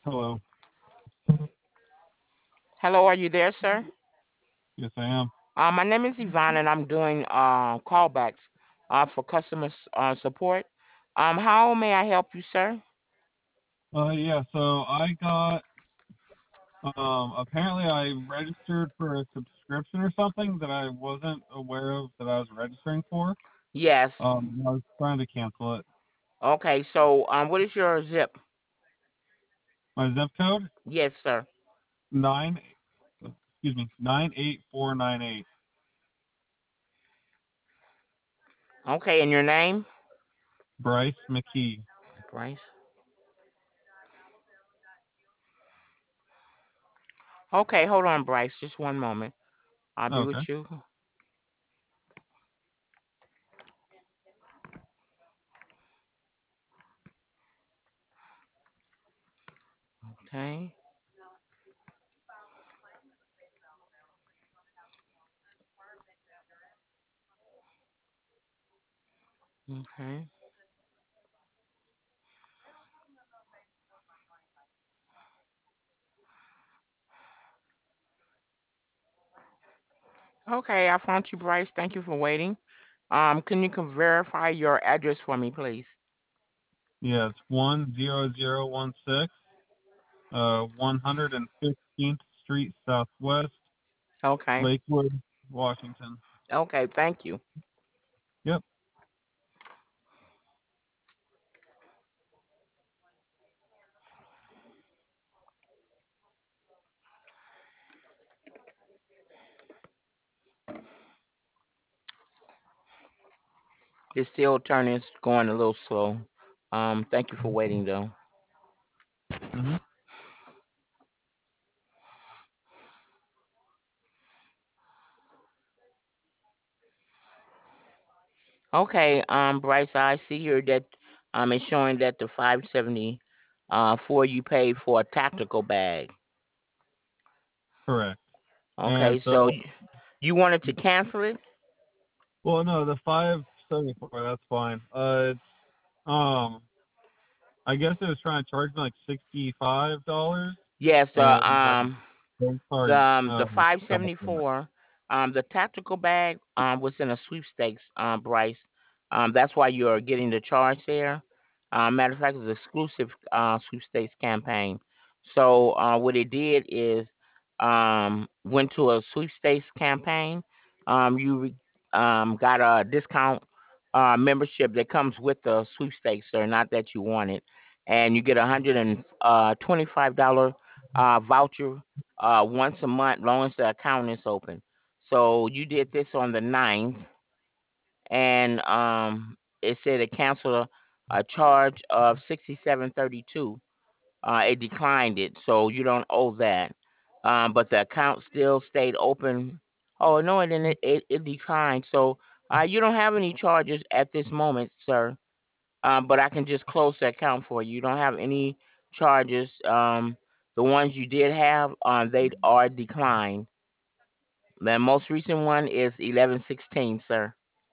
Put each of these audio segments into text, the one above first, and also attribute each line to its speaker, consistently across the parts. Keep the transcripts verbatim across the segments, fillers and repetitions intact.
Speaker 1: Hello.
Speaker 2: Hello, are you there, sir?
Speaker 1: Yes, I am.
Speaker 2: Uh, my name is Yvonne, and I'm doing uh, callbacks uh, for customer s- uh, support. Um, how may I help you, sir?
Speaker 1: Uh, yeah. So I got. Um, apparently, I registered for a subscription or something that I wasn't aware of that I was registering for.
Speaker 2: Yes.
Speaker 1: Um, and I was trying to cancel it.
Speaker 2: Okay, so um, what is your zip?
Speaker 1: My zip code
Speaker 2: Yes, sir.
Speaker 1: nine. Excuse me, nine eight four nine eight.
Speaker 2: Okay, and your name?
Speaker 1: Bryce McKee.
Speaker 2: Bryce. Okay, hold on, Bryce. Just one moment. I'll be
Speaker 1: Okay.
Speaker 2: with you. Okay. Okay. Okay, I found you, Bryce. Thank you for waiting. Um, can you con- verify your address for me, please?
Speaker 1: Yeah, it's one zero zero one six. Uh, one hundred and fifteenth Street Southwest,
Speaker 2: Okay.
Speaker 1: Lakewood, Washington.
Speaker 2: Okay, thank you.
Speaker 1: Yep.
Speaker 2: It's still turning, it's going a little slow. Um, thank you for waiting though.
Speaker 1: Mhm.
Speaker 2: Okay, um, Bryce, I see here that um it's showing that the five seventy uh for you paid for a tactical bag.
Speaker 1: Correct. And
Speaker 2: Okay, so
Speaker 1: so,
Speaker 2: you, you wanted to cancel it?
Speaker 1: well, no, the five seventy four. That's fine. Uh, it's um, I guess it was trying to charge me like sixty five dollars,
Speaker 2: Yes, uh,
Speaker 1: and my
Speaker 2: um
Speaker 1: bank
Speaker 2: The
Speaker 1: card
Speaker 2: um,
Speaker 1: uh
Speaker 2: the five
Speaker 1: stopped
Speaker 2: seventy
Speaker 1: that.
Speaker 2: four, um, the tactical bag um was in a sweepstakes, um, Bryce. Um, that's why you're getting the charge there. Uh, matter of fact, it's exclusive uh sweepstakes campaign. So uh, what it did is um went to a sweepstakes campaign. Um, you re- um got a discount uh membership that comes with the sweepstakes, sir. Not that you want it, and you get a hundred and uh twenty five dollar uh voucher uh, once a month, long as the account is open. So you did this on the ninth, and um, it said it canceled a, a charge of sixty-seven thirty-two. Uh, it declined it, so you don't owe that. Um, but the account still stayed open. Oh no, and then it, it, it declined. So uh, you don't have any charges at this moment, sir. Um, but I can just close the account for you. You don't have any charges. Um, the ones you did have, uh, they are declined. The most recent one is eleven sixteen, sir.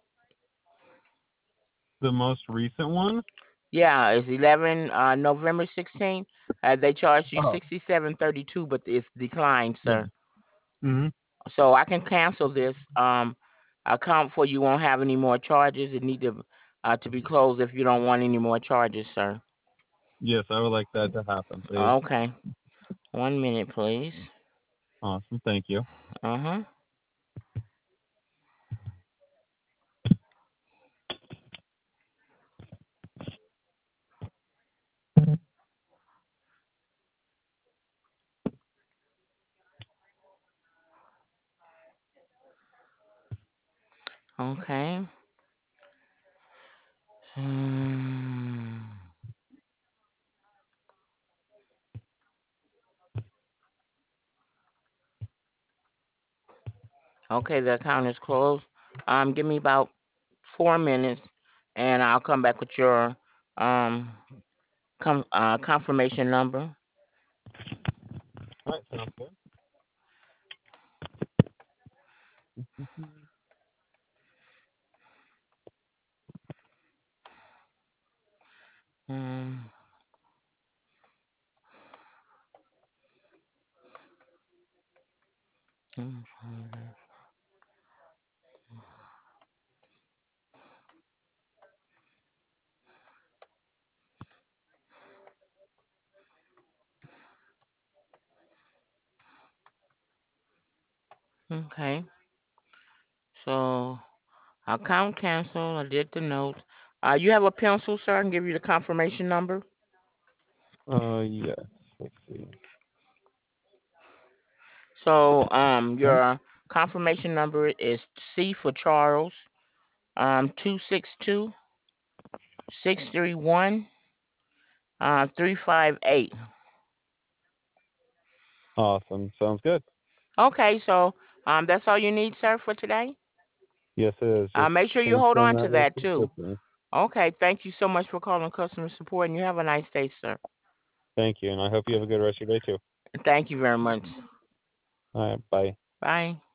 Speaker 1: The most recent one.
Speaker 2: Yeah, it's eleven uh, November sixteenth. Uh, they charged you
Speaker 1: Oh,
Speaker 2: sixty-seven thirty-two, but it's declined,
Speaker 1: yeah.
Speaker 2: sir.
Speaker 1: Mm-hmm.
Speaker 2: So I can cancel this um, account for you. Won't have any more charges. It need to uh, to be closed if you don't want any more charges, sir.
Speaker 1: Yes, I would like that to happen, please.
Speaker 2: Okay, one minute, please.
Speaker 1: Awesome. Thank you.
Speaker 2: Uh huh. Okay. Hmm. Okay, the account is closed. Um, give me about four minutes, and I'll come back with your um com- uh, confirmation number.
Speaker 1: All right, sounds good.
Speaker 2: Hmm. Okay. So account cancel. I did the notes. Uh, you have a pencil, sir? I can give you the confirmation number.
Speaker 1: Uh, yes. Let's see.
Speaker 2: So um,
Speaker 1: Okay.
Speaker 2: your confirmation number is C for Charles. Um, two six two six three one uh three five eight.
Speaker 1: Awesome. Sounds good.
Speaker 2: Okay, so um, that's all you need, sir, for today.
Speaker 1: Yes, it is.
Speaker 2: Uh,
Speaker 1: Just
Speaker 2: make sure you
Speaker 1: please
Speaker 2: hold
Speaker 1: send
Speaker 2: on
Speaker 1: that
Speaker 2: to
Speaker 1: with
Speaker 2: that too.
Speaker 1: subscription.
Speaker 2: Okay, thank you so much for calling customer support, and you have a nice day, sir.
Speaker 1: Thank you, and I hope you have a good rest of your day too.
Speaker 2: Thank you very much.
Speaker 1: All right. Bye.
Speaker 2: Bye.